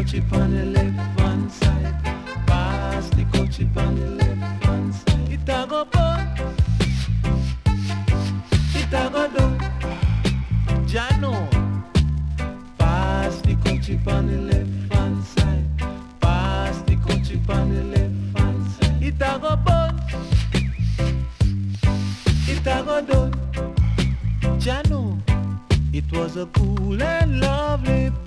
chip on the left hand side. Pass the chip on the left hand side. It a go burn. It a go down. Jano. Pass the chip on the left hand side. Pass the chip on the left hand side. It a go burn. It a go down. Jano. It was a cool and lovely